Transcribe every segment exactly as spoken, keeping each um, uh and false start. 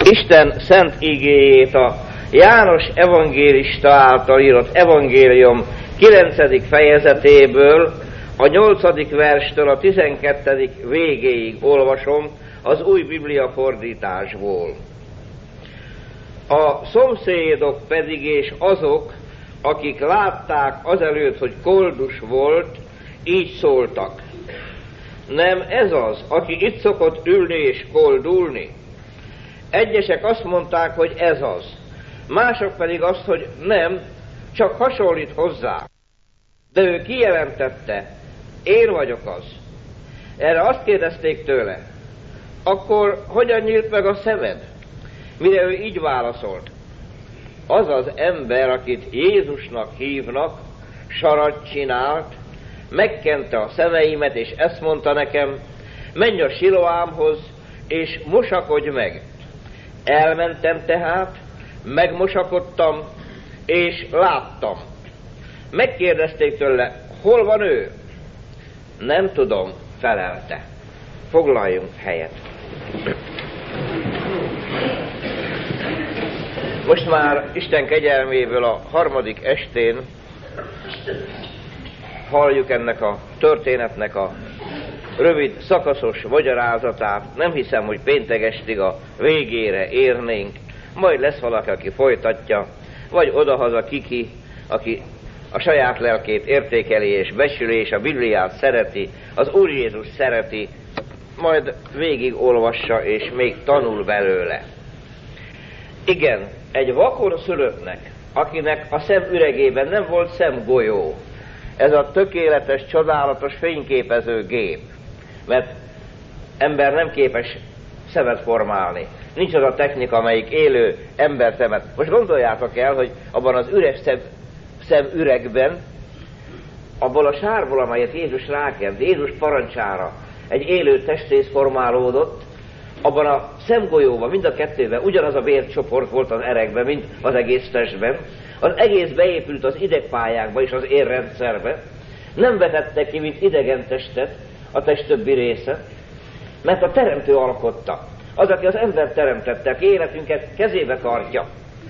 Isten szent igéjét a János evangélista által írott evangélium kilencedik fejezetéből, a nyolcadik verstől a tizenkettedik végéig olvasom az új Biblia fordításból. A szomszédok pedig és azok, akik látták azelőtt, hogy koldus volt, így szóltak: nem ez az, aki itt szokott ülni és koldulni? Egyesek azt mondták, hogy ez az, mások pedig azt, hogy nem, csak hasonlít hozzá. De ő kijelentette: én vagyok az. Erre azt kérdezték tőle: akkor hogyan nyílt meg a szemed? Mire ő így válaszolt: az az ember, akit Jézusnak hívnak, sarat csinált, megkente a szemeimet, és ezt mondta nekem: menj a Siloámhoz, és mosakodj meg. Elmentem tehát, megmosakodtam, és láttam. Megkérdezték tőle: hol van ő? Nem tudom, felelte. Foglaljunk helyet. Most már Isten kegyelméből a harmadik estén halljuk ennek a történetnek a rövid, szakaszos magyarázatát. Nem hiszem, hogy péntek estig a végére érnénk. Majd lesz valaki, aki folytatja, vagy odahaza kiki, aki a saját lelkét értékeli és becsüli, és a Bibliát szereti, az Úr Jézus szereti, majd végig olvassa, és még tanul belőle. Igen, egy vakon szülöttnek, akinek a szemüregében nem volt szemgolyó, ez a tökéletes, csodálatos fényképező gép, mert ember nem képes szemet formálni. Nincs az a technika, amelyik élő ember szemet. Most gondoljátok el, hogy abban az üres szem, szemüregben, abból a sárból, amelyet Jézus rákent, Jézus parancsára egy élő testrész formálódott, abban a szemgolyóban, mind a kettőben ugyanaz a vércsoport volt az erekben, mint az egész testben. Az egész beépült az idegpályákba és az érrendszerbe. Nem vetette ki, mint idegen testet a test többi része, mert a teremtő alkotta. Az, aki az ember teremtette, aki életünket kezébe tartja.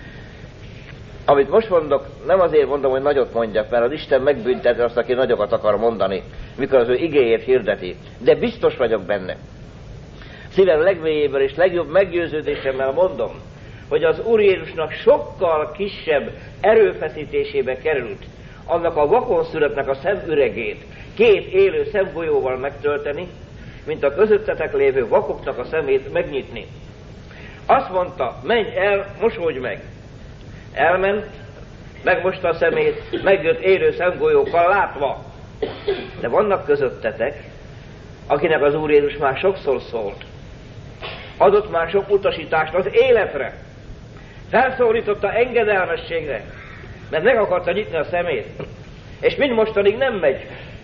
Amit most mondok, nem azért mondom, hogy nagyot mondjak, mert az Isten megbünteti azt, aki nagyokat akar mondani, mikor az ő igéjét hirdeti. De biztos vagyok benne. Szívem legmélyéből és legjobb meggyőződésemmel mondom, hogy az Úr Jézusnak sokkal kisebb erőfeszítésébe került annak a vakonszülöttnek a szemüregét két élő szemgolyóval megtölteni, mint a közöttetek lévő vakoknak a szemét megnyitni. Azt mondta: menj el, mosódj meg. Elment, megmosta a szemét, megjött élő szemgolyókkal látva. De vannak közöttetek, akinek az Úr Jézus már sokszor szólt. Adott már sok utasítást az életre. Felszólította engedelmességre, mert meg akarta nyitni a szemét. És mind mostanig nem megy.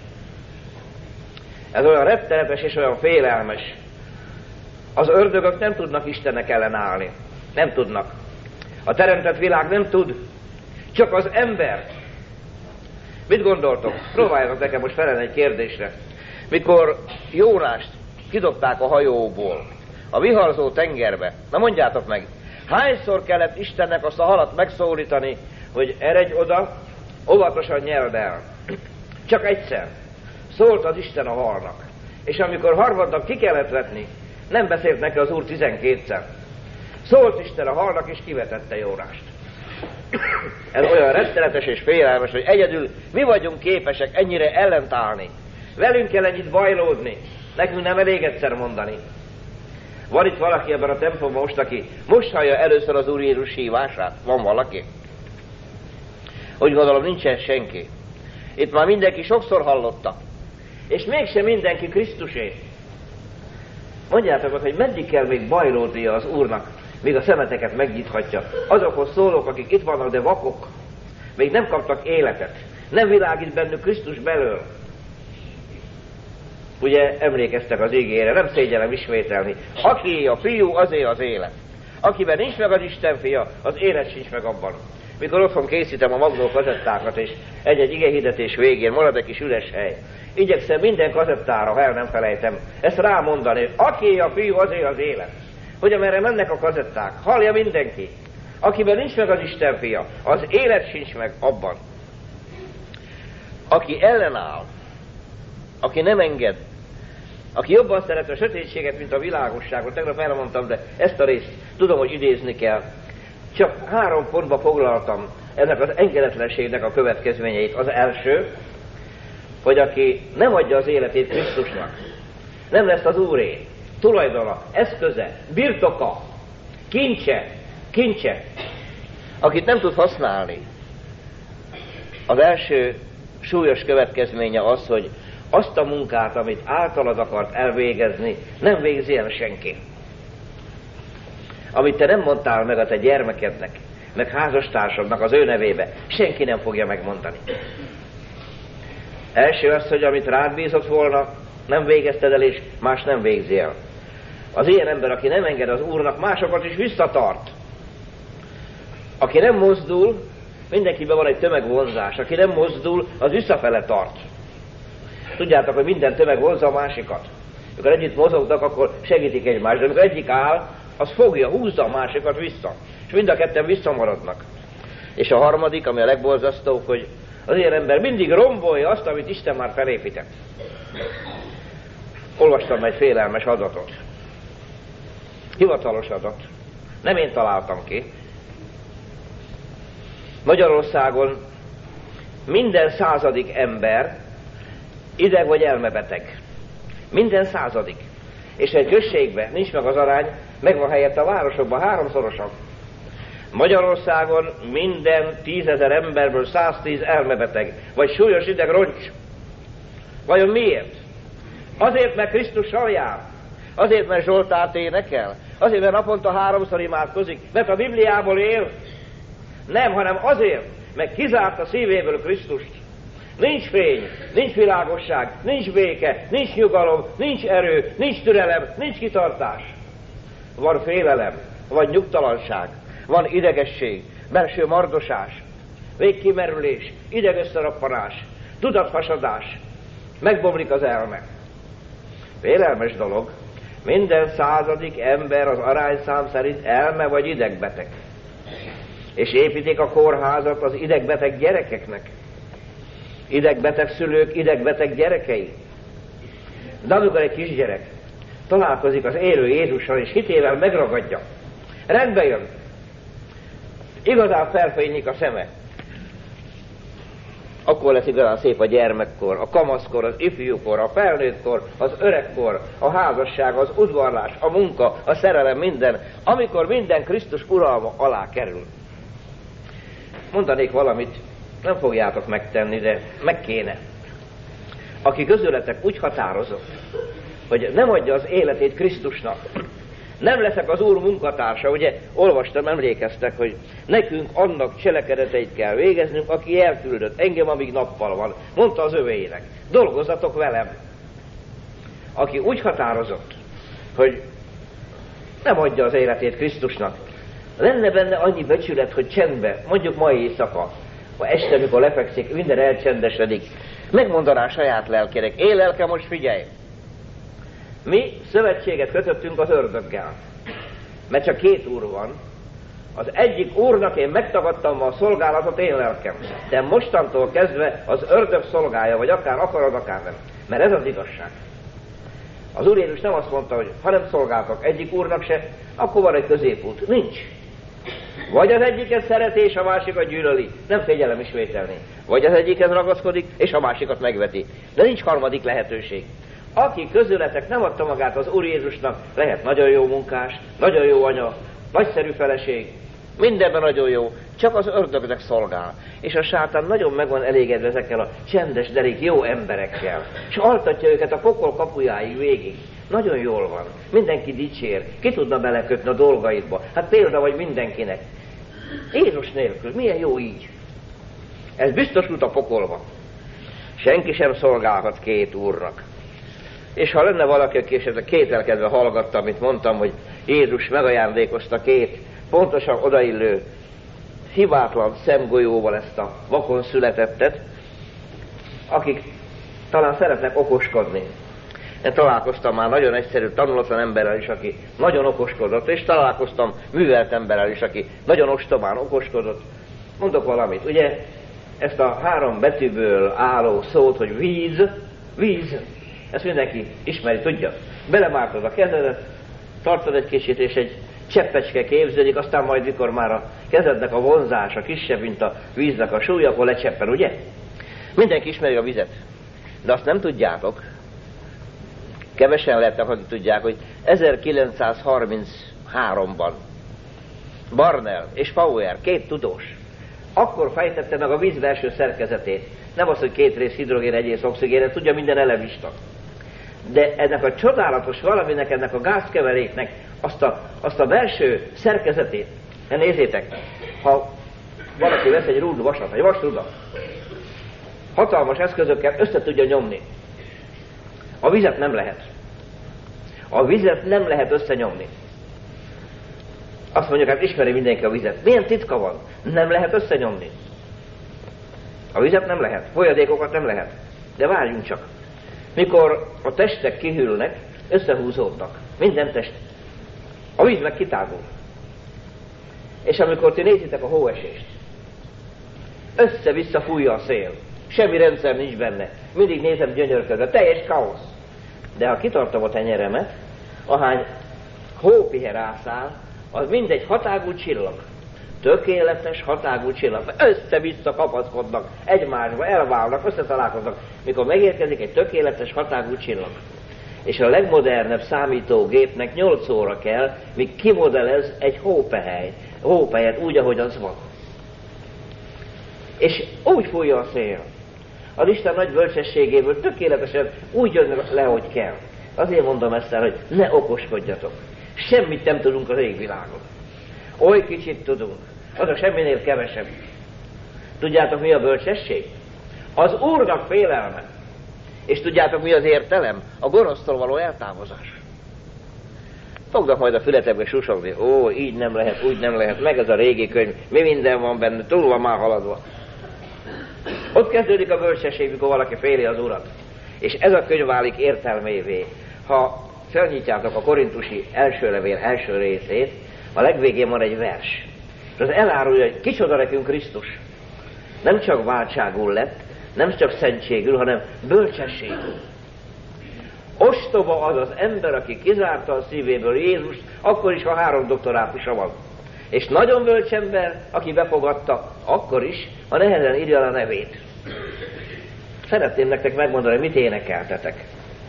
Ez olyan rettenetes és olyan félelmes. Az ördögök nem tudnak Istennek ellenállni. Nem tudnak. A teremtett világ nem tud. Csak az ember. Mit gondoltok? Próbáljatok nekem most felelni egy kérdésre. Mikor Jónást kidobták a hajóból a viharzó tengerbe, na mondjátok meg, hányszor kellett Istennek azt a halat megszólítani, hogy eredj oda, óvatosan nyeld el? Csak egyszer. Szólt az Isten a halnak. És amikor harmadnak ki kellett vetni, nem beszélt neki az Úr tizenkétszer. Szólt Isten a halnak, és kivetette Jónást. Ez olyan rettenetes és félelmes, hogy egyedül mi vagyunk képesek ennyire ellentállni. Velünk kell ennyit bajlódni. Nekünk nem elég egyszer mondani. Van itt valaki ebben a templomban most, aki most hallja először az Úr Jézus hívását? Van valaki? Úgy gondolom, nincsen senki. Itt már mindenki sokszor hallotta. És mégsem mindenki Krisztusé. Mondjátok meg, hogy meddig kell még bajlódnia az Úrnak, míg a szemeteket megnyithatja. Azokhoz szólok, akik itt vannak, de vakok. Még nem kaptak életet. Nem világít bennük Krisztus belől. Ugye emlékeztek az ígére, nem szégyellem ismételni. Aki a fiú, azé az élet. Akiben nincs meg az Isten fia, az élet sincs meg abban. Mikor otthon készítem a magnó kazettákat, és egy-egy igehirdetés végén marad egy kis üres hely, igyekszem minden kazettára, ha el nem felejtem, ezt rámondani, aki a fiú, azé az élet. hogy amerre mennek a kazetták, hallja mindenki. Akiben nincs meg az Isten fia, az élet sincs meg abban. Aki ellenáll, aki nem enged, aki jobban szeret a sötétséget, mint a világosságot, tegnap elmondtam, de ezt a részt tudom, hogy idézni kell. Csak három pontba foglaltam ennek az engedetlenségnek a következményeit. Az első, hogy aki nem adja az életét Krisztusnak, nem lesz az Úré, tulajdona, eszköze, birtoka, kincse, kincse, akit nem tud használni. Az első súlyos következménye az, hogy azt a munkát, amit általad akart elvégezni, nem végzi el senki. Amit te nem mondtál meg a te gyermekednek, meg házastársadnak az ő nevébe, senki nem fogja megmondani. Első az, hogy amit rád bízott volna, nem végezted el, és más nem végzi el. Az ilyen ember, aki nem enged az Úrnak, másokat is visszatart. Aki nem mozdul, mindenkiben van egy tömegvonzás. Aki nem mozdul, az visszafele tart. Tudjátok, hogy minden tömeg vonzza a másikat. Amikor együtt mozognak, akkor segítik egymást, de amikor egyik áll, az fogja, húzza a másikat vissza. És mind a ketten visszamaradnak. És a harmadik, ami a legborzasztóbb, hogy az ilyen ember mindig rombolja azt, amit Isten már felépített. Olvastam egy félelmes adatot. Hivatalos adat. Nem én találtam ki. Magyarországon minden századik ember ideg vagy elmebeteg. Minden századik. És egy községben nincs meg az arány, megvan helyett a városokban háromszorosan. Magyarországon minden tízezer emberből száztíz elmebeteg, vagy súlyos ideg roncs. Vajon miért? Azért, mert Krisztussal jár. Azért, mert Zsoltárt énekel. Azért, mert naponta háromszor imádkozik. Mert a Bibliából él. Nem, hanem azért, mert kizárt a szívéből Krisztust. Nincs fény, nincs világosság, nincs béke, nincs nyugalom, nincs erő, nincs türelem, nincs kitartás. Van félelem, van nyugtalanság, van idegesség, belső mardosás, végkimerülés, idegösszerappanás, tudathasadás, megbomlik az elme. Félelmes dolog, minden századik ember az arányszám szerint elme vagy idegbeteg. És építik a kórházat az idegbeteg gyerekeknek. Idegbeteg szülők, idegbeteg gyerekei. De amikor egy kisgyerek találkozik az élő Jézussal, és hitével megragadja, rendbe jön, igazán felfénylik a szeme, akkor lesz igazán szép a gyermekkor, a kamaszkor, az ifjúkor, a felnőttkor, az öregkor, a házasság, az udvarlás, a munka, a szerelem, minden, amikor minden Krisztus uralma alá kerül. Mondanék valamit, nem fogjátok megtenni, de meg kéne. Aki közületek úgy határozott, hogy nem adja az életét Krisztusnak, nem leszek az Úr munkatársa, ugye olvastam, emlékeztek, hogy nekünk annak cselekedeteit kell végeznünk, aki elküldött engem, amíg nappal van. Mondta az övéinek, dolgozzatok velem. Aki úgy határozott, hogy nem adja az életét Krisztusnak, lenne benne annyi becsület, hogy csendbe, mondjuk mai éjszaka, ha este, mikor lefekszik, minden elcsendesedik, megmondaná saját lelkének, én lelkem, most figyelj! Mi szövetséget kötöttünk az ördöggel, mert csak két úr van. Az egyik úrnak én megtagadtam a szolgálatot, én lelkem, de mostantól kezdve az ördög szolgálja, vagy akár akarod, akár nem. Mert ez az igazság. Az Úr Jézus nem azt mondta, hogy ha nem szolgáltak egyik úrnak se, akkor van egy középút. Nincs. Vagy az egyiket szereti, és a másikat gyűlöli. Nem szégyellem ismételni. Vagy az egyiket ragaszkodik, és a másikat megveti. De nincs harmadik lehetőség. Aki közületek nem adta magát az Úr Jézusnak, lehet nagyon jó munkás, nagyon jó anya, nagyszerű feleség, mindenben nagyon jó, csak az ördögnek szolgál. És a sátán nagyon meg van elégedve ezekkel a csendes, derék jó emberekkel. És altatja őket a pokol kapujáig végig. Nagyon jól van. Mindenki dicsér. Ki tudna belekötni a dolgaidba? Hát példa vagy mindenkinek. Jézus nélkül. Milyen jó így? Ez biztos út a pokolba. Senki sem szolgálhat két úrnak. És ha lenne valaki, aki esetleg kételkedve hallgatta, amit mondtam, hogy Jézus megajándékozta két pontosan odaillő, hibátlan szemgolyóval ezt a vakon születettet, akik talán szeretnek okoskodni. Én találkoztam már nagyon egyszerű, tanulatlan emberrel is, aki nagyon okoskodott, és találkoztam művelt emberrel is, aki nagyon ostobán okoskodott. Mondok valamit, ugye ezt a három betűből álló szót, hogy víz, víz, ezt mindenki ismeri, tudja. Belemártod a kezedet, tartod egy kicsit, és egy cseppecske képződik, aztán majd, mikor már a kezednek a vonzása kisebb, mint a víznek a súlya, akkor lecseppen, ugye? Mindenki ismeri a vizet, de azt nem tudjátok, kevesen lehetnek, akik tudják, hogy ezerkilencszázharmincháromban Barnell és Fauer, két tudós, akkor fejtette meg a víz belső szerkezetét. Nem az, hogy két rész hidrogén, egy rész oxigén, tudja minden elevista. De ennek a csodálatos valaminek, ennek a gázkeveréknek azt a, azt a belső szerkezetét, ne nézzétek, ha valaki vesz egy rúd vasat, egy vasrudat, hatalmas eszközökkel össze tudja nyomni. A vizet nem lehet. A vizet nem lehet összenyomni. Azt mondjuk, hát ismeri mindenki a vizet. Milyen titka van? Nem lehet összenyomni. A vizet nem lehet, folyadékokat nem lehet. De várjunk csak. Mikor a testek kihűlnek, összehúzódnak. Minden test. A víz meg kitágul. És amikor ti nézitek a hóesést, össze-vissza fújja a szél. Semmi rendszer nincs benne. Mindig nézem gyönyörködve. Teljes káosz. De ha kitartom a tenyeremet, ahány hópihe rászáll, az mindegy hatágú csillag. Tökéletes hatágú csillag. Össze-vissza kapaszkodnak, egymásba elválnak, összetalálkoznak. Mikor megérkezik egy tökéletes hatágú csillag. És a legmodernebb számítógépnek nyolc óra kell, míg kimodellez egy hópehely, hópelyet úgy, ahogy az van. És úgy fújja a szél. Az Isten nagy bölcsességéből tökéletesen úgy jön le, hogy kell. Azért mondom ezt el, hogy ne okoskodjatok. Semmit nem tudunk az égvilágon. Oly kicsit tudunk. Az a semminél kevesebb. Tudjátok, mi a bölcsesség? Az Úrnak félelme. És tudjátok, mi az értelem? A gonosztól való eltávozás. Fognak majd a fületekbe susogni. Ó, így nem lehet, úgy nem lehet, meg ez a régi könyv. Mi minden van benne, túl van már haladva. Ott kezdődik a bölcsesség, mikor valaki féli az Urat. És ez a könyv válik értelmévé. Ha felnyitjátok a korintusi első levél első részét, a legvégén van egy vers. És az elárulja, hogy kicsoda nekünk Krisztus. Nem csak váltságul lett, nem csak szentségül, hanem bölcsességül. Ostoba az az ember, aki kizárta a szívéből Jézust, akkor is, ha három doktorátusa van. És nagyon bölcs ember, aki befogadta, akkor is, ha nehezen írja a nevét. Szeretném nektek megmondani, mit énekeltetek.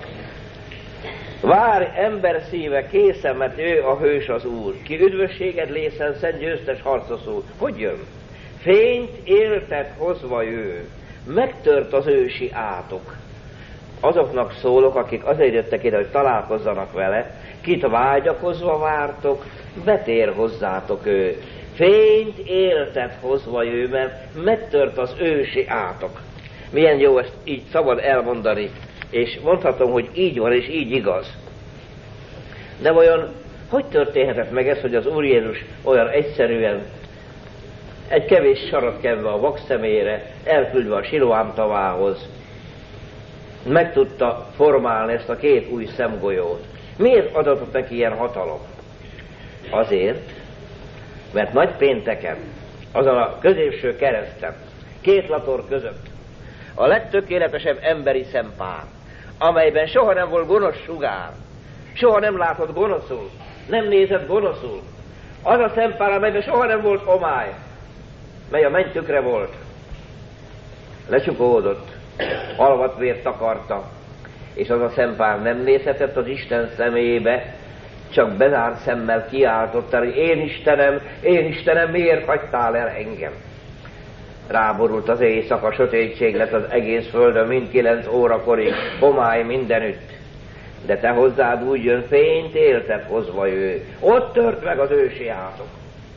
Várj, ember szíve készen, mert ő a hős az Úr. Ki üdvösséged lészen, szent győztes harcoszul. Hogy jön? Fényt éltet hozva ő, megtört az ősi átok. Azoknak szólok, akik azért jöttek ide, hogy találkozzanak vele, kit vágyakozva vártok, betér hozzátok ő. Fényt éltet hozva ő, mert megtört az ősi átok. Milyen jó ezt így szabad elmondani, és mondhatom, hogy így van, és így igaz. De vajon hogy történhetett meg ez, hogy az Úr Jézus olyan egyszerűen egy kevés sarat kenve a vak szemére, elküldve a Siloám tavához, meg tudta formálni ezt a két új szemgolyót? Miért adatott neki ilyen hatalom? Azért, mert nagy pénteken, azon a középső kereszten, két lator között, a legtökéletesebb emberi szempár, amelyben soha nem volt gonosz sugár, soha nem látott gonoszul, nem nézett gonoszul, az a szempár, amelyben soha nem volt homály, mely a menny tükre volt, lecsukódott, alvatvért takarta, és az a szempár nem nézhetett az Isten szemébe, csak bezárt szemmel kiáltotta, hogy én Istenem, én Istenem, miért hagytál el engem? Ráborult az éjszaka, sötétség lett az egész földön, mind kilenc órakorig, homály mindenütt. De te hozzád úgy jön, fényt éltet hozva ő. Ott tört meg az ősi átok.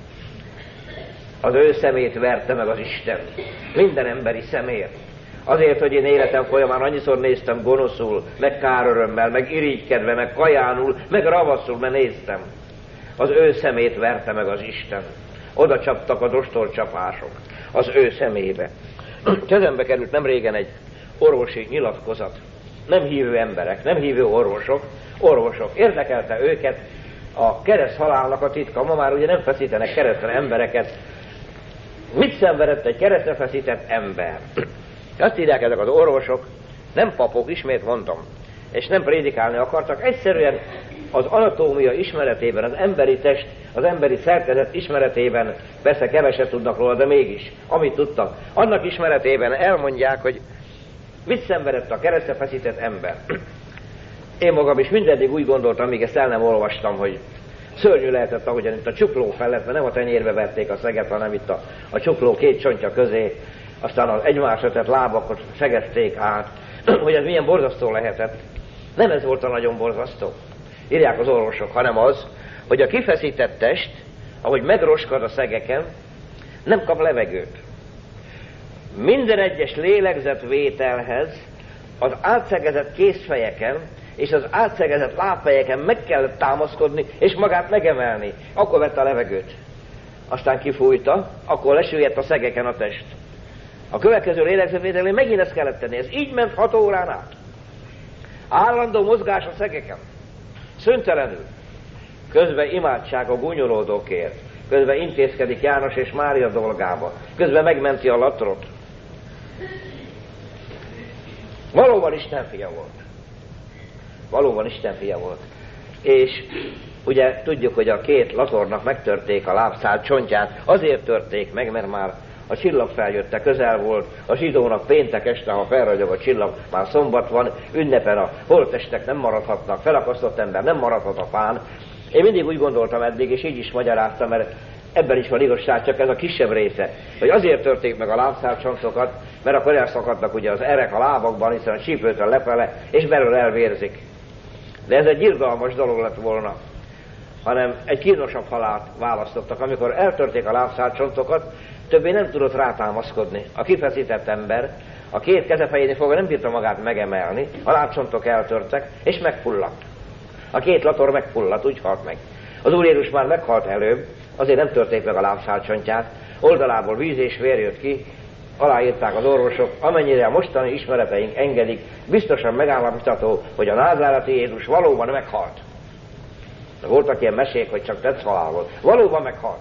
Az ő szemét verte meg az Isten. Minden emberi szemét. Azért, hogy én életem folyamán annyiszor néztem gonoszul, meg kárörömmel, meg irigykedve, meg kajánul, meg ravaszul, mert néztem. Az ő szemét verte meg az Isten. Oda csaptak a dostorcsapások az ő szemébe. Kezembe került nem régen egy orvosi nyilatkozat. nem hívő emberek, nem hívő orvosok, orvosok. Érdekelte őket a kereszt halálnak a titka. Ma már ugye nem feszítenek keresztre embereket. Mit szenvedett egy keresztre feszített ember? Azt írják ezek az orvosok, nem papok, ismét mondom, és nem prédikálni akartak, egyszerűen az anatómia ismeretében, az emberi test, az emberi szerkezet ismeretében, persze keveset tudnak róla, de mégis, amit tudtak, annak ismeretében elmondják, hogy mit szenvedett a keresztre feszített ember. Én magam is mindeddig úgy gondoltam, míg ezt el nem olvastam, hogy szörnyű lehetett, ahogyan itt a csukló felett, mert nem a tenyérbe verték a szeget, hanem itt a, a csukló két csontja közé, aztán az egymásra tett lábakat szegezték át, hogy ez milyen borzasztó lehetett. Nem ez volt a nagyon borzasztó, írják az orvosok, hanem az, hogy a kifeszített test, ahogy megroskad a szegeken, nem kap levegőt. Minden egyes lélegzetvételhez az átszegezett kézfejeken és az átszegezett lábfejeken meg kellett támaszkodni, és magát megemelni. Akkor vette a levegőt. Aztán kifújta, akkor lesüllyedt a szegeken a test. A következő lélegzetvételén megint ezt kellett tenni. Ez így ment hat órán át. Állandó mozgás a szegeken. Szüntelenül. Közben imádság a gúnyolódókért. Közben intézkedik János és Mária dolgába. Közben megmenti a latrot. Valóban Isten fia volt. Valóban Isten fia volt. És ugye tudjuk, hogy a két latornak megtörték a lábszál csontját. Azért törték meg, mert már a csillag feljötte, közel volt. A zsidónak péntek este, ha felragyog a csillag, már szombat van, ünnepen a holttestek nem maradhatnak, felakasztott ember nem maradhat a fán. Én mindig úgy gondoltam eddig, és így is magyaráztam, mert ebben is van igazság, csak ez a kisebb része, hogy azért törték meg a lábszálcsontokat, mert akkor elszakadnak ugye az erek a lábakban, hiszen a csípőtől lefele, és belül elvérzik. De ez egy irgalmas dolog lett volna, hanem egy kínosabb halált választottak. Amikor eltörték a lábszálcsontokat, többé nem tudott rátámaszkodni. A kifeszített ember a két kezefején fogva nem bírta magát megemelni, a lábcsontok eltörtek, és megfulladt. A két lator megfulladt, úgy halt meg. Az Úr Jézus már meghalt előbb, azért nem törték meg a lábszálcsontját, oldalából víz és vér jött ki, aláírták az orvosok, amennyire a mostani ismereteink engedik, biztosan megállapítható, hogy a názáreti Jézus valóban meghalt. De voltak ilyen mesék, hogy csak tetszhalál volt. Valóban meghalt.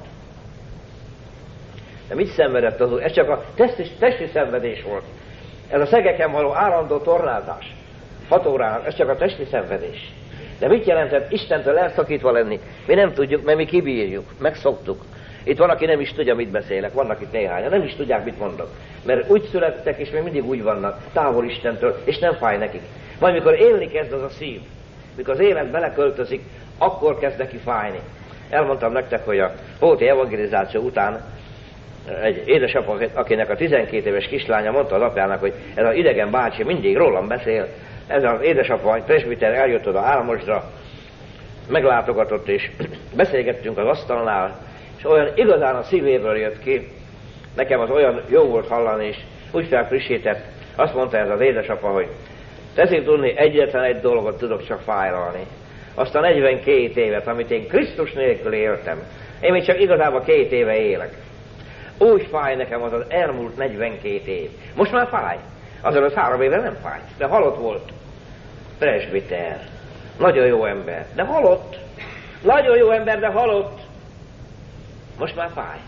De mit szenvedett az Úr? Ez csak a testi, testi szenvedés volt. Ez a szegeken való állandó tornázás. Hat órán, ez csak a testi szenvedés. De mit jelentett Istentől elszakítva lenni? Mi nem tudjuk, mert mi kibírjuk, megszoktuk. Itt van, aki nem is tudja, mit beszélek, vannak itt néhányan, nem is tudják, mit mondok. Mert úgy születtek, és még mindig úgy vannak, távol Istentől, és nem fáj nekik. Majd mikor élni kezd az a szív, mikor az élet beleköltözik, akkor kezd neki fájni. Elmondtam nektek, hogy a Póti evangelizáció után egy édesapa, akinek a tizenkét éves kislánya mondta az apjának, hogy ez az idegen bácsi mindig rólam beszél, ez az édesapa, egy presbiter eljött oda Álmosra, meglátogatott, és beszélgettünk az asztalnál, és olyan igazán a szívéből jött ki, nekem az olyan jó volt hallani, és úgy felfrissített, azt mondta ez az édesapa, hogy tessék tudni, egyetlen egy dolgot tudok csak fájlalni. Azt a negyvenkét évet, amit én Krisztus nélkül éltem, én még csak igazából két éve élek. Úgy fáj nekem az az elmúlt negyvenkét év. Most már fáj. Azelőtt három éve nem fájt, de halott volt. Presbiter. Nagyon jó ember, de halott. Nagyon jó ember, de halott. Most már fáj.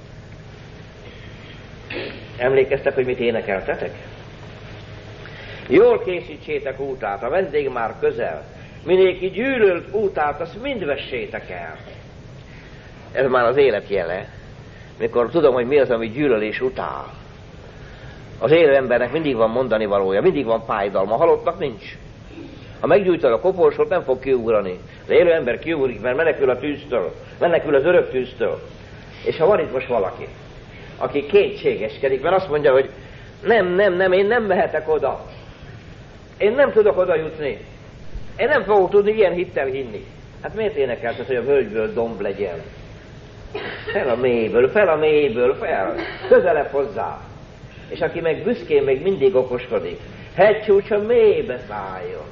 Emlékeztek, hogy mit énekeltetek? Jól készítsétek útát, a vendég már közel. Minéki gyűlölt útát, azt mind vessétek el. Ez már az élet jele. Mikor tudom, hogy mi az, ami gyűlölés utál. Az élő embernek mindig van mondani valója, mindig van fájdalma, a halottnak nincs. Ha meggyújtod a koporsót, nem fog kiugrani. De élő ember kiugrik, mert menekül a tűztől, menekül az örök tűztől. És ha van itt most valaki, aki kétségeskedik, mert azt mondja, hogy nem, nem, nem, én nem mehetek oda. Én nem tudok oda jutni. Én nem fogok tudni ilyen hittel hinni. Hát miért énekelted, hogy a völgyből domb legyen? Fel a mélyből, fel a mélyből, fel. Közelebb hozzá. És aki meg büszkén még mindig okoskodik, hegycsúcsa mélybe szálljon.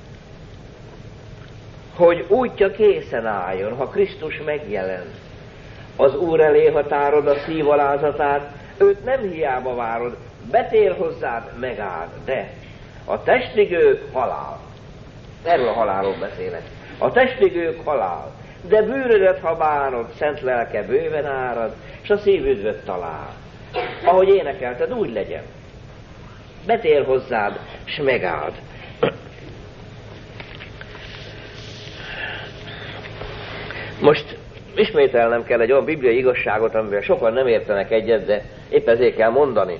Hogy útja készen álljon, ha Krisztus megjelent. Az Úr elé határod a szívalázatát, őt nem hiába várod, betér hozzád, megáld, de A testigők halál. Erről a halálról beszélek. A testigők halál. De bűnödet, ha bánod, szent lelke bőven árad, s a szív üdvöt talál. Ahogy énekelted, úgy legyen. Betér hozzád, s megáld. Most ismételnem kell egy olyan bibliai igazságot, amivel sokan nem értenek egyet, de épp ezért kell mondani.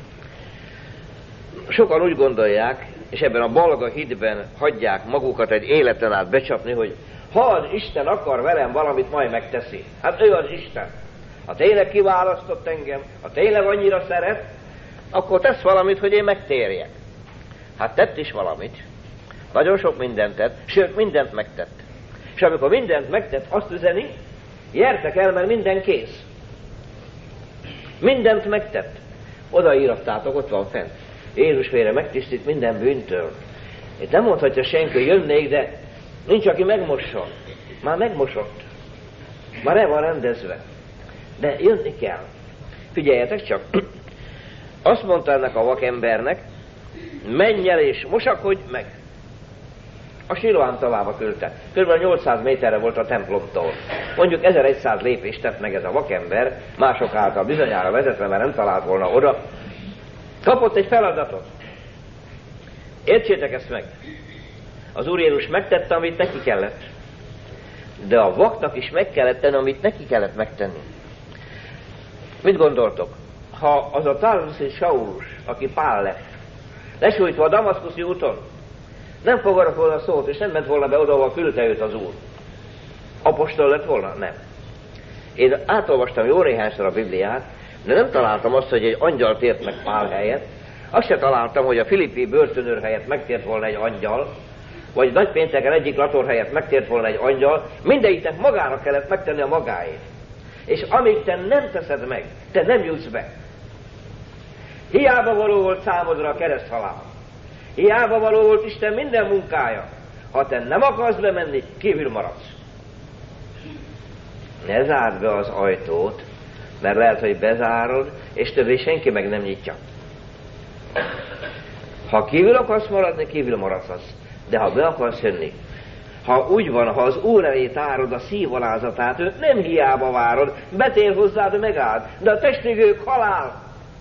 Sokan úgy gondolják, és ebben a balga hitben hagyják magukat egy életen át becsapni, hogy ha az Isten akar velem valamit, majd megteszi. Hát ő az Isten. Ha tényleg kiválasztott engem, ha tényleg annyira szeret, akkor tesz valamit, hogy én megtérjek. Hát tett is valamit. Nagyon sok mindent tett, sőt mindent megtett. És amikor mindent megtett, azt üzeni, gyertek el, mert minden kész. Mindent megtett. Odaírattátok, ott van fent. Jézus vére megtisztít minden bűntől. Itt nem mondhatja senki, hogy jönnék, de nincs, aki megmosson. Már megmosott. Már el van rendezve. De jönni kell. Figyeljetek csak. Azt mondta ennek a vakembernek, menj el és mosakodj meg. A Siloám tavába küldte. Körülbelül nyolcszáz méterre volt a templomtól. Mondjuk ezerszáz lépést tett meg ez a vakember, mások által bizonyára vezetve, mert nem talált volna oda. Kapott egy feladatot. Értsétek ezt meg. Az Úr Jézus megtette, amit neki kellett. De a vaknak is meg kellett tenni, amit neki kellett megtenni. Mit gondoltok? Ha az a társuszi Saulus, aki Pál lett, lesújtva a damaszkuszi úton, nem fogadott volna szót, és nem ment volna be oda, ahol küldte őt az Úr. Apostol lett volna? Nem. Én átolvastam jó néhányszor a Bibliát, de nem találtam azt, hogy egy angyal tért meg Pál helyett. Azt se találtam, hogy a filippi börtönőr helyett megtért volna egy angyal, vagy nagypénteken egyik lator helyett megtért volna egy angyal. Mindegyiknek magának kellett megtenni a magáét. És amíg te nem teszed meg, te nem jutsz be. Hiába való volt számodra a kereszthalál. Hiába való volt Isten minden munkája. Ha te nem akarsz bemenni, kívül maradsz. Ne zárd be az ajtót, mert lehet, hogy bezárod, és többé senki meg nem nyitja. Ha kívül akarsz maradni, kívül maradsz az. De ha be akarsz jönni, ha úgy van, ha az Úr elé tárod a szívalázatát, őt nem hiába várod, betér hozzád, megáld, de a testigők halál.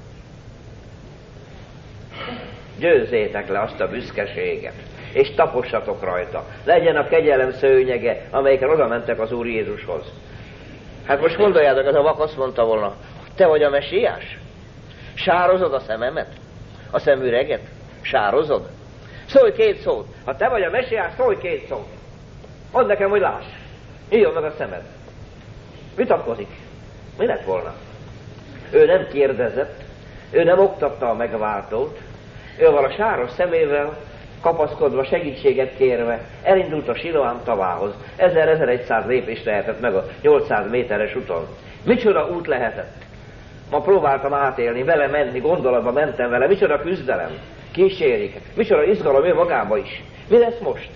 Győzzétek le azt a büszkeséget, és tapossatok rajta. Legyen a kegyelem szőnyege, amelyikkel oda mentek az Úr Jézushoz. Hát most gondoljátok, ez a vak azt mondta volna, te vagy a mesiás? Sározod a szememet? A szemüreget? Sározod? Szólj két szót. Ha te vagy a mesiás, szólj két szót. Mondd nekem, hogy láss. Nyíljon meg a szemed. Vitatkozik. Mi lett volna? Ő nem kérdezett, ő nem oktatta a megváltót, ő van a sáros szemével kapaszkodva, segítséget kérve, elindult a Siloám tavához. ezer-ezerszáz lépést lehetett meg a nyolcszáz méteres úton. Micsoda út lehetett? Ma próbáltam átélni, vele menni, gondolatba mentem vele, micsoda küzdelem, kísérik, micsoda izgalom ő magába is. Mi lesz most?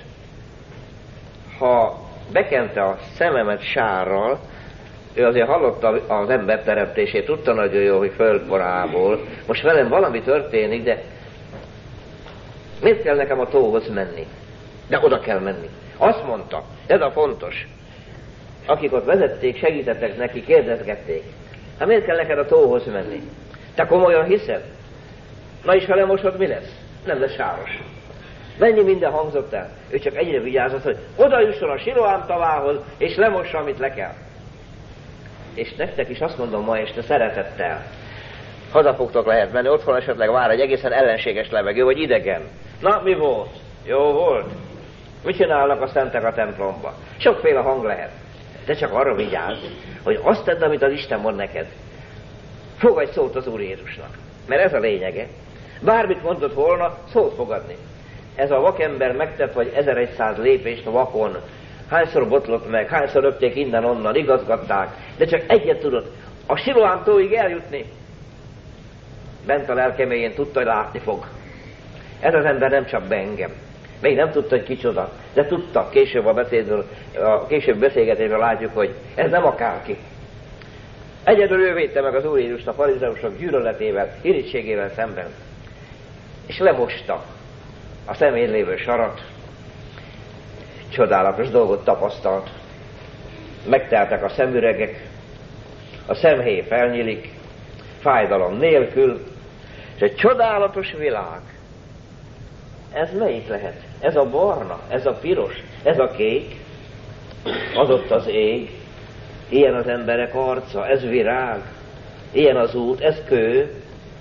Ha bekente a szememet sárral, ő azért hallotta az ember teremtését, tudta nagyon jó, hogy földborából. Most velem valami történik, de miért kell nekem a tóhoz menni? De oda kell menni. Azt mondta, ez a fontos. Akik ott vezették, segítettek neki, kérdezgették. Hát miért kell neked a tóhoz menni? Te komolyan hiszed? Na és ha lemosod, mi lesz? Nem lesz sáros. Mennyi minden hangzott el? Ő csak egyre vigyázott, hogy oda jusson a Siloám tavához, és lemossa, amit le kell. És nektek is azt mondom ma este szeretettel. Haza fogtok lehet menni, otthon esetleg vár egy egészen ellenséges levegő, vagy idegen. Na, mi volt? Jó volt? Mit csinálnak a szentek a templomba? Sokféle hang lehet. De csak arra vigyázz, hogy azt tedd, amit az Isten mond neked. Fogadj szót az Úr Jézusnak. Mert ez a lényege. Bármit mondott volna, szót fogadni. Ez a vakember megtett, vagy ezerszáz lépést a vakon. Hányszor botlott meg, hányszor röpték innen-onnan, igazgatták. De csak egyet tudott, a Siloám tóig eljutni. Bent a lelkeméjén tudta, hogy látni fog. Ez az ember nem csak be engem. Még nem tudta, hogy kicsoda, de tudta, később a beszédről, a később beszélgetésről látjuk, hogy ez nem akárki. Egyedül ő védte meg az Úr Jézust a farizeusok gyűlöletével, irítségével szemben. És lemosta. a szemén lévő sarat, csodálatos dolgot tapasztalt. Megteltek a szemüregek, a szemhéj felnyílik, fájdalom nélkül, és egy csodálatos világ. Ez melyik lehet? Ez a barna, ez a piros, ez a kék, az ott az ég, ilyen az emberek arca, ez virág, ilyen az út, ez kő.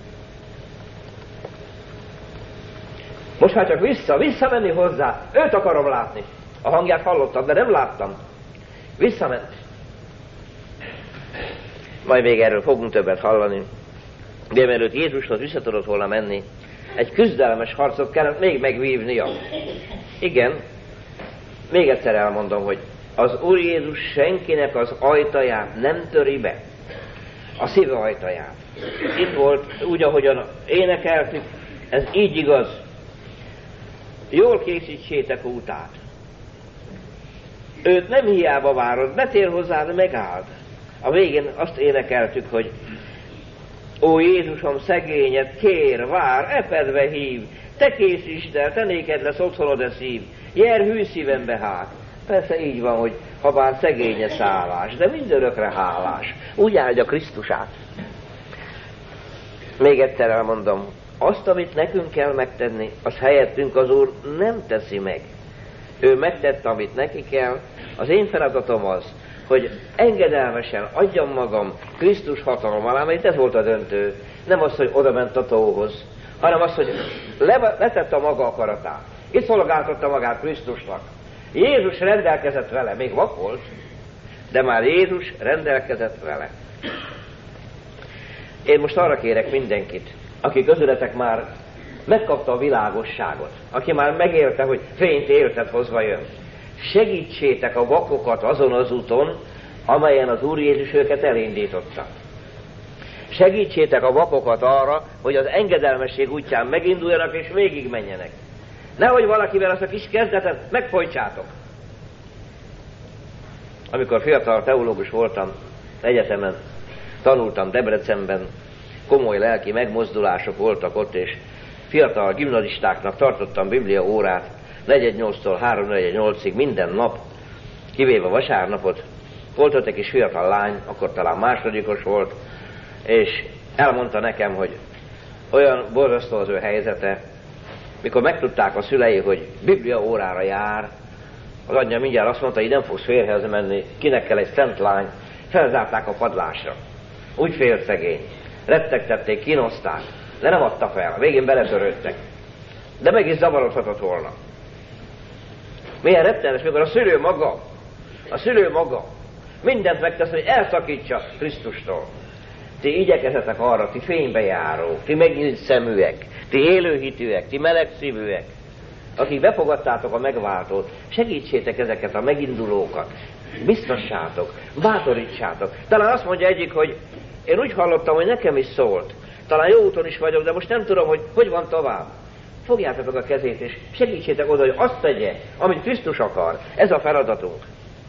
Most már csak vissza, visszamenni hozzá, őt akarom látni. A hangját hallottam, de nem láttam. Visszament. Majd még erről fogunk többet hallani. De mielőtt Jézushoz vissza tudott volna menni, egy küzdelmes harcot kellett még megvívnia. Igen, még egyszer elmondom, hogy az Úr Jézus senkinek az ajtaját nem töri be. A szíve ajtaját. Itt volt, úgy, ahogyan énekeltük, ez így igaz. Jól készítsétek útát. Őt nem hiába várod, betér hozzá, de megálld. A végén azt énekeltük, hogy ó Jézusom, szegényed, kér, vár, epedve hív, te készítsd el, te néked lesz otthonod a szív, jár hű szívembe hát. Persze így van, hogy ha bár szegénye szállás, de mindörökre hálás. Úgy áldja Krisztusát. Még egyszer elmondom, azt, amit nekünk kell megtenni, az helyettünk az Úr nem teszi meg. Ő megtette, amit neki kell. Az én feladatom az, hogy engedelmesen adjam magam Krisztus hatalma alá, mert ez volt a döntő. Nem az, hogy oda ment a tóhoz, hanem az, hogy letette a maga akaratát. Itt szolgáltatta magát Krisztusnak. Jézus rendelkezett vele, még vak volt, de már Jézus rendelkezett vele. Én most arra kérek mindenkit, aki közületek már megkapta a világosságot, aki már megélte, hogy fényt éltet hozva jön. Segítsétek a vakokat azon az úton, amelyen az Úr Jézus őket elindította. Segítsétek a vakokat arra, hogy az engedelmesség útján meginduljanak és végigmenjenek. Nehogy valakivel azt a kis kezdetet megfojtsátok. Amikor fiatal teológus voltam, egyetemen tanultam Debrecenben, komoly lelki megmozdulások voltak ott, és fiatal gimnazistáknak tartottam biblia órát, negyed nyolctól három negyed nyolcig minden nap, kivéve vasárnapot. Volt ott egy kis fiatal lány, akkor talán másodikos volt, és elmondta nekem, hogy olyan borzasztó az ő helyzete, mikor megtudták a szülei, hogy biblia órára jár, az anyja mindjárt azt mondta, hogy nem fogsz férjhez menni, kinek kell egy szent lány, felzárták a padlásra. Úgy félt szegény. Rettegtették, kínozták, de nem adta fel, a végén beletörődtek. De meg is zavarodhatott volna. Milyen rettenes, mikor a szülő maga, a szülő maga mindent megtesz, hogy elszakítsa Krisztustól. Ti igyekezetek arra, ti fénybe járók, ti megnyílt szeműek, ti élőhitűek, ti melegszívűek, akik befogadtátok a megváltót, segítsétek ezeket a megindulókat, biztassátok, bátorítsátok. Talán azt mondja egyik, hogy én úgy hallottam, hogy nekem is szólt. Talán jó úton is vagyok, de most nem tudom, hogy hogy van tovább. Fogjátok meg a kezét, és segítsétek oda, hogy azt tegye, amit Krisztus akar. Ez a feladatunk.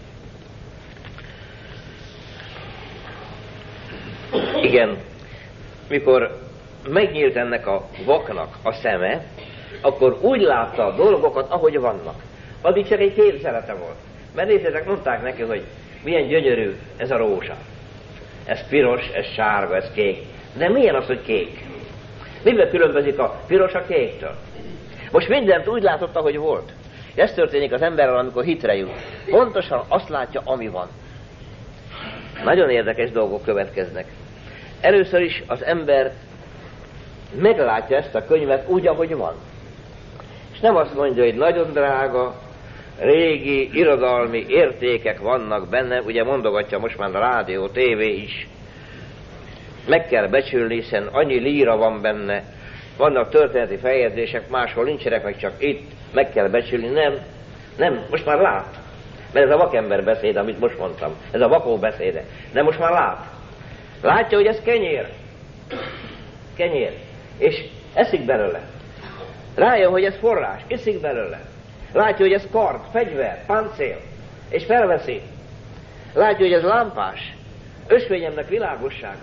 Igen, mikor megnyílt ennek a vaknak a szeme, akkor úgy látta a dolgokat, ahogy vannak. Addig csak egy képzelete volt. Mert nézzétek, mondták neki, hogy milyen gyönyörű ez a rózsa. Ez piros, ez sárga, ez kék. De milyen az, hogy kék? Miben különbözik a piros a kéktől? Most mindent úgy látott, ahogy volt. Ez történik az emberrel, amikor hitre jut. Pontosan azt látja, ami van. Nagyon érdekes dolgok következnek. Először is az ember meglátja ezt a könyvet úgy, ahogy van. És nem azt mondja, hogy nagyon drága, régi, irodalmi értékek vannak benne, ugye mondogatja most már a rádió, tévé is. Meg kell becsülni, hiszen annyi líra van benne, vannak történeti feljegyzések, máshol nincsenek, meg csak itt, meg kell becsülni. Nem, nem, most már lát. Mert ez a vakember beszéde, amit most mondtam. Ez a vakó beszéde. De most már lát. Látja, hogy ez kenyér. Kenyér. És eszik belőle. Rájön, hogy ez forrás. Iszik belőle. Látja, hogy ez kard, fegyver, páncél. És felveszi. Látja, hogy ez lámpás. Ösvényemnek világossága.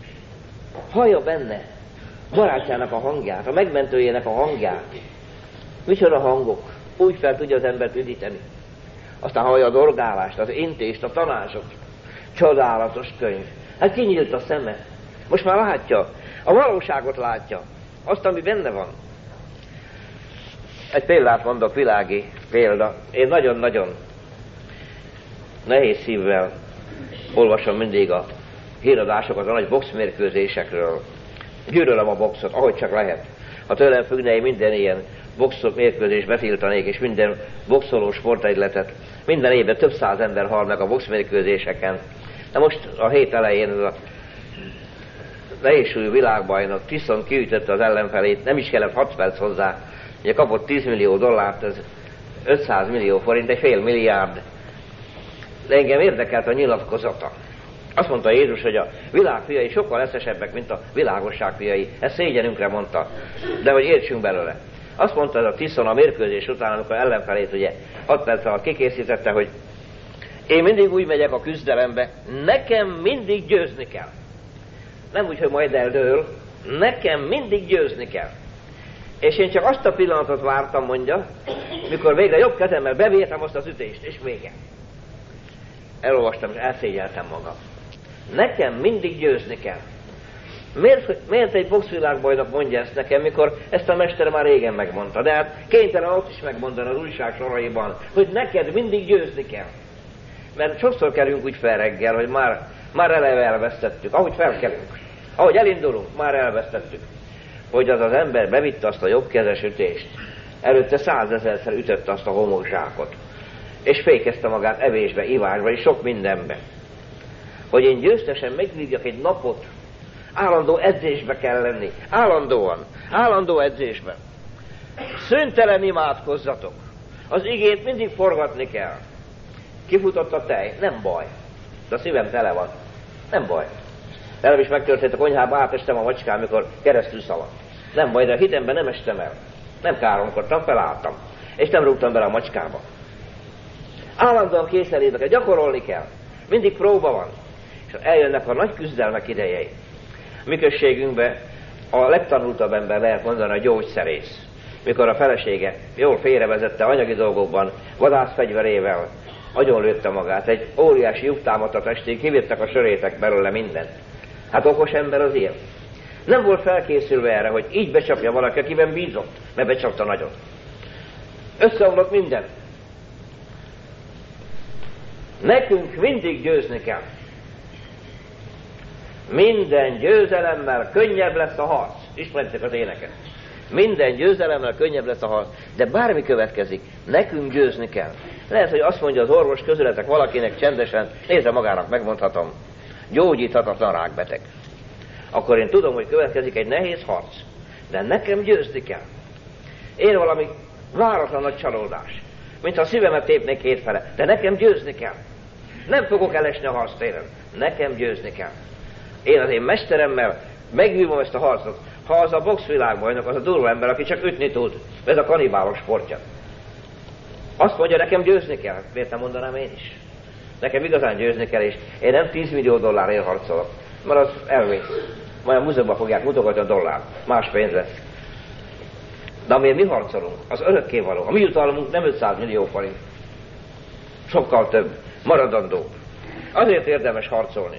Hallja benne barátjának a hangját, a megmentőjének a hangját. Micsoda hangok, úgy fel tudja az embert üdíteni. Aztán hallja az orgálást, az intést, a tanácsot. Csodálatos könyv. Hát kinyílt a szeme. Most már látja, a valóságot látja, azt, ami benne van. Egy példát mondok, világi példa. Én nagyon-nagyon nehéz szívvel olvasom mindig a híradásokat a nagy boxmérkőzésekről. Gyűlölöm a boxot, ahogy csak lehet. Ha tőlem függne, én minden ilyen boxot mérkőzést betiltanék, és minden boxoló sportegyletet. Minden évben több száz ember hal meg a boxmérkőzéseken. De most a hét elején ez a nehézsúlyú világbajnok Tyson kiütötte az ellenfelét, nem is kellett hat perc hozzá. Ugye kapott tíz millió dollárt, ez ötszáz millió forint, egy fél milliárd. De engem érdekelt a nyilatkozata. Azt mondta Jézus, hogy a világ fiai sokkal eszesebbek, mint a világosság fiai. Ezt szégyenünkre mondta, de hogy értsünk belőle. Azt mondta ez a Tyson a mérkőzés után, amikor ellenfelét ugye hat perc alatt kikészítette, hogy én mindig úgy megyek a küzdelembe, nekem mindig győzni kell. Nem úgy, hogy majd eldől, nekem mindig győzni kell. És én csak azt a pillanatot vártam, mondja, mikor végre jobb kezemmel bevértem azt az ütést, és vége. Elolvastam, és elszégyeltem magam. Nekem mindig győzni kell. Miért, miért egy boxvilágbajnok mondja ezt nekem, mikor ezt a mestere már régen megmondta? De hát kénytelen ott is megmondani az újság soraiban, hogy neked mindig győzni kell. Mert sokszor kerülünk úgy fel reggel, hogy már, már eleve elvesztettük. Ahogy felkelünk, ahogy elindulunk, már elvesztettük. Hogy az az ember bevitte azt a jobbkezes ütést. Előtte százezerszer ütötte azt a homokzsákot. És fékezte magát evésbe, ivásba és sok mindenbe. Hogy én győztesen megvívjak egy napot, állandó edzésbe kell lenni. Állandóan, állandó edzésbe. Szüntelen imádkozzatok. Az igét mindig forgatni kell. Kifutott a tej, nem baj. De a szívem tele van. Nem baj. Velem is megtörtént a konyhába, átestem a macskán, mikor keresztül szaladt. Nem baj, de a hitemben nem estem el. Nem káromkodtam, felálltam. És nem rúgtam bele a macskába. Állandóan készelébe kell, gyakorolni kell. Mindig próba van. És eljönnek a nagy küzdelmek idejei. Mi községünkben a legtanultabb ember lehet mondani a gyógyszerész. Mikor a felesége jól félrevezette anyagi dolgokban, vadászfegyverével, agyonlőtte magát, egy óriási lyuktámat a testén, kivittek a sörétek belőle mindent. Hát okos ember az ilyen. Nem volt felkészülve erre, hogy így becsapja valaki, akiben bízott, mert becsapta nagyot. Összeomlott minden. Nekünk mindig győzni kell. Minden győzelemmel könnyebb lesz a harc. Ismeritek az éneket. Minden győzelemmel könnyebb lesz a harc. De bármi következik, nekünk győzni kell. Lehet, hogy azt mondja az orvos közületek valakinek csendesen, nézze magának, megmondhatom, gyógyíthatatlan rákbeteg. Akkor én tudom, hogy következik egy nehéz harc. De nekem győzni kell. Én valami váratlan nagy csalódás. Mintha a szívemet tépnék kétfele. De nekem győzni kell. Nem fogok elesni a harctéren. Nekem győzni kell. Én az én mesteremmel megvívom ezt a harcot. Ha az a boxvilágbajnok, az a durva ember, aki csak ütni tud, ez a kanibálok sportja. Azt mondja, nekem győzni kell. Miért nem mondanám én is? Nekem igazán győzni kell, és én nem tíz millió dollárért harcolok, mert az elvész. Majd a múzeumban fogják mutogatni a dollár. Más pénz lesz. De amiért mi harcolunk, az örökkévaló. A mi jutalmunk nem ötszáz millió forint. Sokkal több. Maradandó. Azért érdemes harcolni.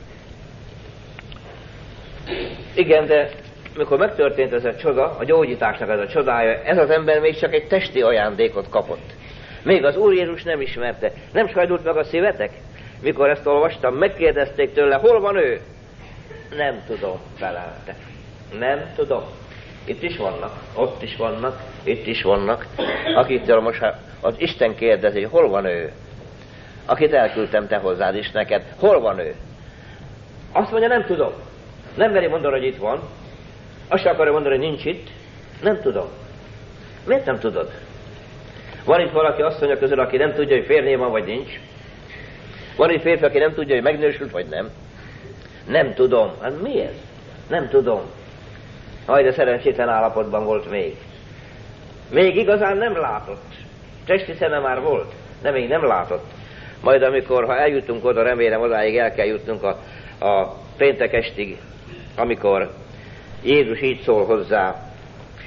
Igen, de mikor megtörtént ez a csoda, a gyógyításnak ez a csodája, ez az ember még csak egy testi ajándékot kapott. Még az Úr Jézus nem ismerte. Nem sajdult meg a szívetek? Mikor ezt olvastam, megkérdezték tőle, hol van ő? Nem tudom, felelte. Nem tudom. Itt is vannak, ott is vannak, itt is vannak. Akitől most az Isten kérdezi, hol van ő? Akit elküldtem te hozzád is neked, hol van ő? Azt mondja, nem tudom. Nem meri mondani, hogy itt van. Azt sem akarja mondani, hogy nincs itt. Nem tudom. Miért nem tudod? Van itt valaki asszony közül, aki nem tudja, hogy férjé van, vagy nincs? Van itt férfi, aki nem tudja, hogy megnősült, vagy nem? Nem tudom. Hát mi ez? Nem tudom. Haj, de szerencsétlen állapotban volt még. Még igazán nem látott. Testi szeme már volt, de még nem látott. Majd amikor, ha eljutunk oda, remélem odáig el kell jutnunk a, a péntek estig, amikor Jézus így szól hozzá.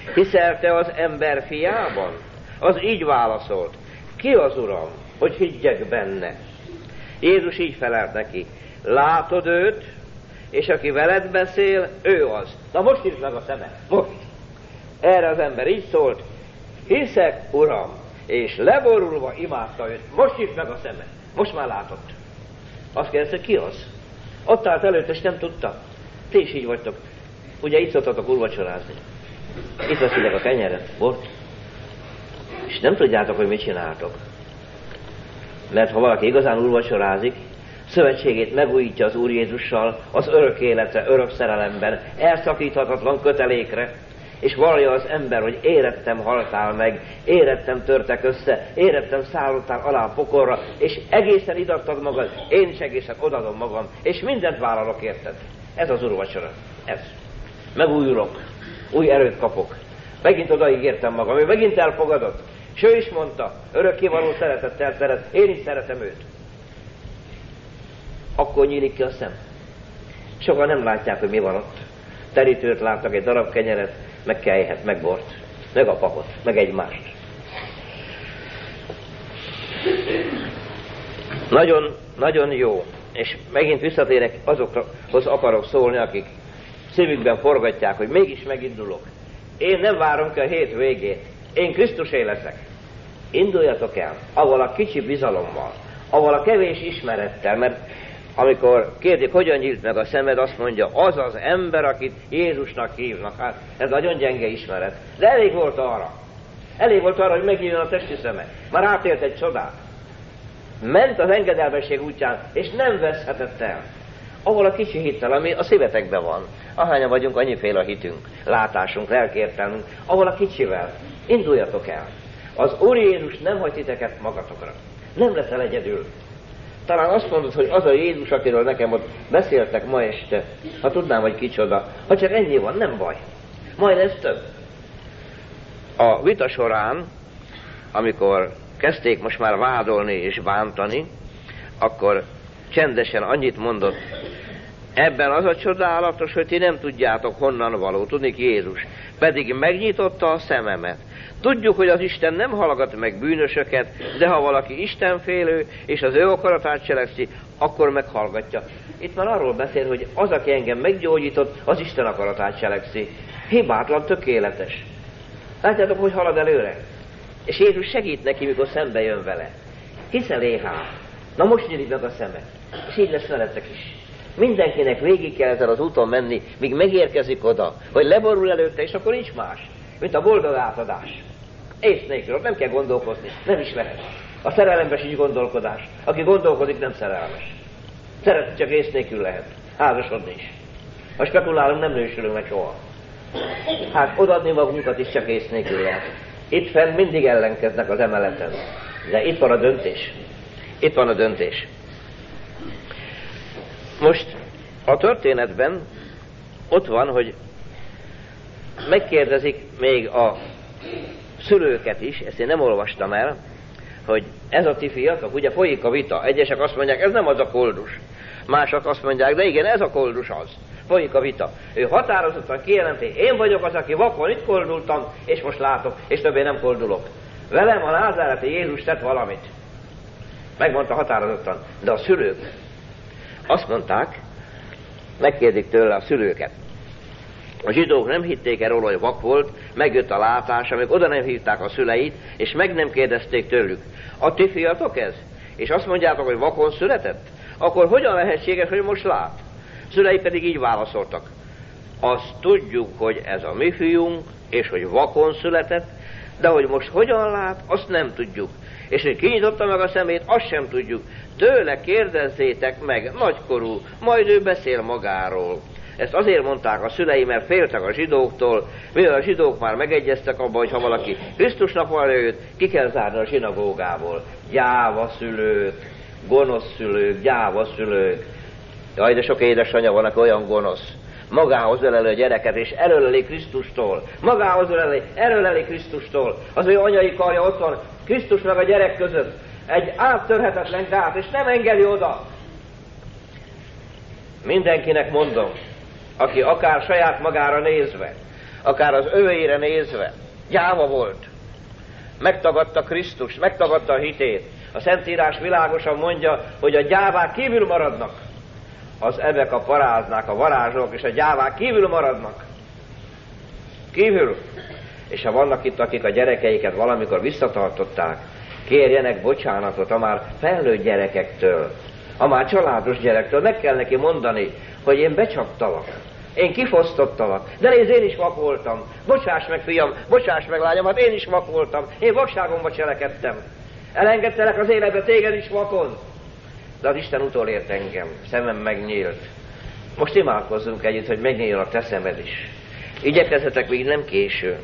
Hiszel te az ember fiában? Az így válaszolt: ki az Uram, hogy higgyek benne? Jézus így felelt neki: látod őt, és aki veled beszél, ő az. Na most nyisd meg a szemed, most! Erre az ember így szólt: hiszek, Uram, és leborulva imádta őt. Most nyisd meg a szemed, most már látott. Azt kérdezte, ki az? Ott állt előtt, és nem tudta. Ti is így vagytok. Ugye itt szoktatok úrvacsorázni. Itt veszitek a kenyeret, bort, és nem tudjátok, hogy mit csináltok. Mert ha valaki igazán úrvacsorázik, szövetségét megújítja az Úr Jézussal, az örök életre, örök szerelemben, elszakíthatatlan kötelékre, és vallja az ember, hogy érettem haltál meg, érettem törtek össze, érettem szállottál alá a pokorra, és egészen idattad magad, én is egészen odadom magam, és mindent vállalok érted. Ez az úrvacsora. Ez. Megújulok, új erőt kapok. Megint odaígértem magam, ő megint elfogadott. És ő is mondta, örökkévaló szeretettel szeret, én is szeretem őt. Akkor nyílik ki a szem. Sokan nem látják, hogy mi van ott. Terítőt látnak, egy darab kenyeret, meg kejhet, meg bort, meg a papot, meg egymást. Nagyon, nagyon jó. És megint visszatérek, azokhoz akarok szólni, akik szívükben forgatják, hogy mégis megindulok. Én nem várom ki a hét végét. Én Krisztusé leszek. Induljatok el, avval a kicsi bizalommal, avval a kevés ismerettel, mert amikor kérdik, hogyan nyílt meg a szemed, azt mondja, az az ember, akit Jézusnak hívnak. Hát ez nagyon gyenge ismeret. De elég volt arra. Elég volt arra, hogy megnyíljon a testi szeme. Már átélt egy csodát. Ment az engedelmesség útján, és nem veszhetett el. Ahol a kicsi hittel, ami a szívetekben van. Ahányan vagyunk, annyiféle a hitünk, látásunk, lelkiértelmünk, ahol a kicsivel. Induljatok el. Az Úr Jézus nem hagy titeket magatokra. Nem leszel egyedül. Talán azt mondod, hogy az a Jézus, akiről nekem ott beszéltek ma este, ha tudnám, hogy kicsoda, ha csak ennyi van, nem baj. Majd lesz több. A vita során, amikor kezdték most már vádolni és bántani, akkor csendesen annyit mondott, ebben az a csodálatos, hogy ti nem tudjátok, honnan való, tudnik Jézus, pedig megnyitotta a szememet. Tudjuk, hogy az Isten nem hallgat meg bűnösöket, de ha valaki istenfélő, és az ő akaratát cselekszi, akkor meghallgatja. Itt már arról beszél, hogy az, aki engem meggyógyított, az Isten akaratát cselekszi. Hibátlan, tökéletes. Látjátok, hogy halad előre? És Jézus segít neki, mikor szembe jön vele. Hiszel éhá. Na most nyílik meg a szeme. És így lesz veletek is. Mindenkinek végig kell ezen az úton menni, míg megérkezik oda, hogy leborul előtte, és akkor nincs más, mint a boldog átadás. Ész nélkül, nem kell gondolkozni, nem is lehet. A szerelemben sincs gondolkodás. Aki gondolkodik, nem szerelmes. Szeret, csak ész nélkül lehet. Házasodni is. Ha spekulálunk, nem nősülünk meg soha. Hát odaadni magunkat is csak ész nélkül lehet. Itt fenn mindig ellenkeznek az emeleten. De itt van a döntés. Itt van a döntés. Most a történetben ott van, hogy megkérdezik még a szülőket is, ezt én nem olvastam el, hogy ez a ti fiatok, ugye folyik a vita, egyesek azt mondják, ez nem az a koldus, mások azt mondják, de igen, ez a koldus az, folyik a vita. Ő határozottan kijelenti, én vagyok az, aki vakon itt koldultam, és most látok, és többé nem koldulok. Velem a názáreti Jézus tett valamit. Megmondta határozottan, de a szülők azt mondták, megkérdik tőle a szülőket. A zsidók nem hitték el róla, hogy vak volt, megjött a látása, még oda nem hívták a szüleit, és meg nem kérdezték tőlük. A ti fiatok ez? És azt mondjátok, hogy vakon született? Akkor hogyan lehetséges, hogy most lát? Szülei pedig így válaszoltak. Azt tudjuk, hogy ez a mi fiunk, és hogy vakon született, de hogy most hogyan lát, azt nem tudjuk. És hogy kinyitotta meg a szemét, azt sem tudjuk. Tőle kérdezzétek meg, nagykorú, majd ő beszél magáról. Ezt azért mondták a szülei, mert féltek a zsidóktól, mivel a zsidók már megegyeztek abban, hogy ha valaki Krisztusnak vallja őt, ki kell zárni a zsinagógából. Gyáva szülők, gonosz szülők, gyáva szülők. Jaj, de sok édesanyja van, aki olyan gonosz. Magához öleli a gyereket, és elöleli Krisztustól. Magához öleli, elöleli Krisztustól. Az ő anyai karja ott van, Krisztus meg a gyerek között. Egy áttörhetetlen gát, és nem engedi oda. Mindenkinek mondom, aki akár saját magára nézve, akár az övéire nézve, gyáva volt. Megtagadta Krisztust, megtagadta a hitét. A Szentírás világosan mondja, hogy a gyávák kívül maradnak. Az ebek, a paráznák, a varázslók és a gyávák kívül maradnak. Kívül. És ha vannak itt, akik a gyerekeiket valamikor visszatartották, kérjenek bocsánatot a már felnőtt gyerekektől, a már családos gyerektől. Meg kell neki mondani, hogy én becsaptalak, én kifosztottalak, de nézd, én is vak voltam. Bocsáss meg, fiam, bocsáss meg, lányom, hát én is vak voltam. Én vakságomba cselekedtem. Elengedtelek az életbe téged is vakon. De az Isten utolért engem, szemem megnyílt. Most imádkozzunk együtt, hogy megnyíljon a te szemed is. Igyekezzetek, még nem késő.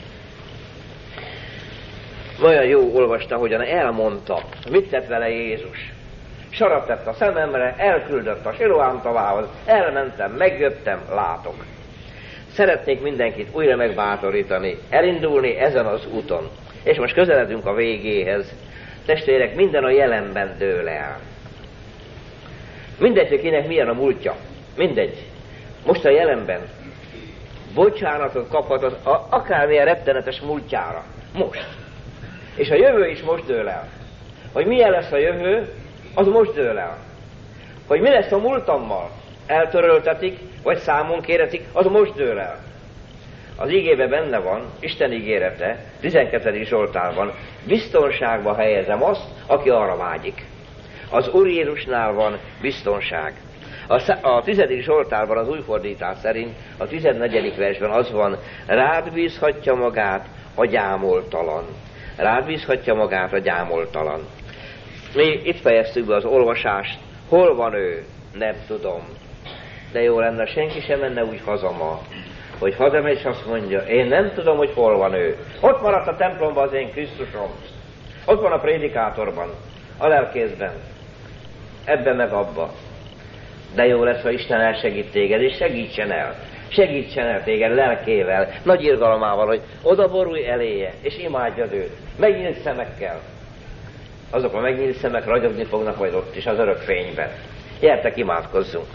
Olyan jó olvasta, hogyan elmondta, mit tett vele Jézus. Sarat tett a szememre, elküldött a Siloám tavához, elmentem, megjöttem, látok. Szeretnék mindenkit újra megbátorítani, elindulni ezen az úton. És most közeledünk a végéhez. Testvérek, minden a jelenben dől el. Mindegy, hogy kinek milyen a múltja. Mindegy. Most a jelenben bocsánatot kaphat az a, akármilyen rettenetes múltjára. Most. És a jövő is most dől el. Hogy milyen lesz a jövő, az most dől el. Hogy mi lesz a múltammal, eltöröltetik, vagy számon kéretik, az most dől el. Az ígében benne van, Isten ígérete, tizenkettedik Zsoltárban, biztonságba helyezem azt, aki arra vágyik. Az Úr Jézusnál van biztonság. A, a tizedik Zsoltárban az új fordítás szerint, a tizennegyedik versben az van, rád bízhatja magát a gyámoltalan. Rád bízhatja magát a gyámoltalan. Mi itt fejeztük be az olvasást. Hol van ő? Nem tudom. De jó lenne, senki sem menne úgy haza ma, hogy hazamegy és azt mondja, én nem tudom, hogy hol van ő. Ott maradt a templomban az én Krisztusom. Ott van a prédikátorban, a lelkészben. Ebben meg abba. De jó lesz, ha Isten elsegít téged, és segítsen el. Segítsen el téged lelkével, nagy irgalmával, hogy oda borulj eléje, és imádjad őt. Megnyílt szemekkel. Azok a megnyílt szemek ragyogni fognak majd ott is, az örök fényben. Gyertek, imádkozzunk!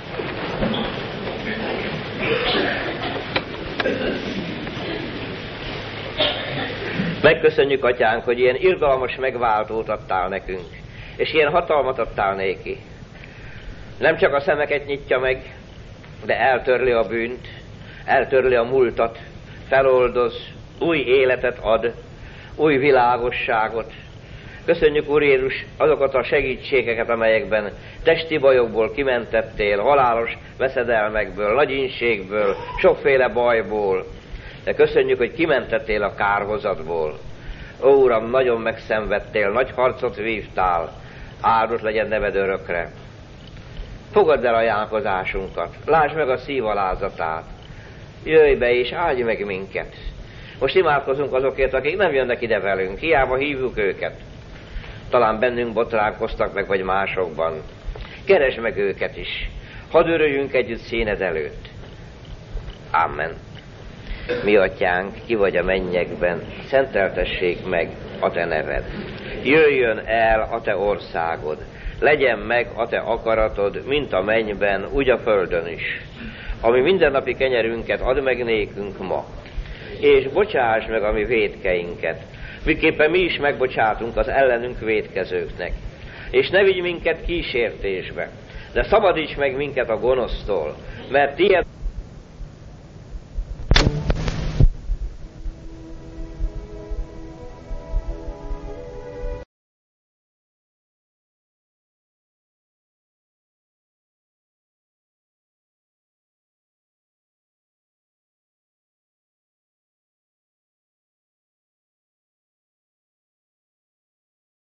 Megköszönjük, Atyánk, hogy ilyen irgalmas megváltót adtál nekünk, és ilyen hatalmat adtál néki. Nem csak a szemeket nyitja meg, de eltörli a bűnt, eltörli a múltat, feloldoz, új életet ad, új világosságot. Köszönjük, Úr Jézus, azokat a segítségeket, amelyekben testi bajokból kimentettél, halálos veszedelmekből, nagy ínségből, sokféle bajból. De köszönjük, hogy kimentettél a kárhozatból. Ó, Uram, nagyon megszenvedtél, nagy harcot vívtál, áldott legyen neved örökre. Fogadd el ajánlkozásunkat, lásd meg a szív alázatát, jöjj be és áldj meg minket. Most imádkozunk azokért, akik nem jönnek ide velünk, hiába hívjuk őket. Talán bennünk botránkoztak meg, vagy másokban. Keresd meg őket is. Hadd örüljünk együtt színed előtt. Amen. Mi Atyánk, ki vagy a mennyekben, szenteltessék meg a te neved. Jöjjön el a te országod. Legyen meg a te akaratod, mint a mennyben, úgy a földön is. Ami mindennapi kenyerünket add meg nékünk ma. És bocsáss meg a mi vétkeinket, miképpen mi is megbocsátunk az ellenünk vétkezőknek. És ne vigy minket kísértésbe, de szabadíts meg minket a gonosztól, mert tiéd